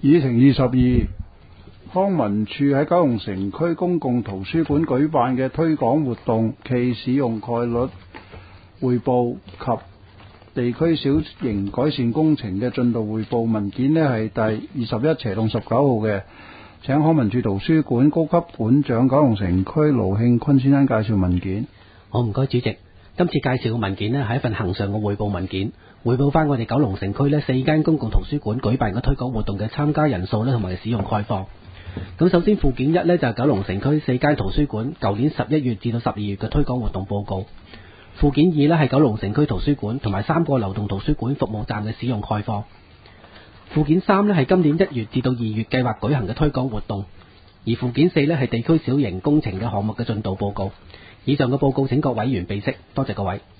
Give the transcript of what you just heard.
議程22，康文署喺九龍城區公共圖書館舉辦嘅推廣活動暨使用概率匯報及地區小型改善工程嘅進度匯報文件呢係第21/19號嘅，請康文署圖書館高級館長九龍城區盧慶坤先生介紹文件。 好，唔該主席。今次介紹嘅文件呢係一份恆常嘅匯報文件，匯報翻我哋九龍城區呢4間公共圖書館舉辦嘅推廣活動嘅參加人數呢同埋使用概況。咁首先附件1呢就係九龍城區4間圖書館舊年11月至到12月嘅推廣活動報告。附件2呢係九龍城區圖書館同埋3個流動圖書館服務站嘅使用概況。附件3呢係今年1月至到2月計劃舉行嘅推廣活動。而附件4呢係地區小型工程嘅項目嘅進度報告。以上嘅報告請各委員備悉，多謝各位。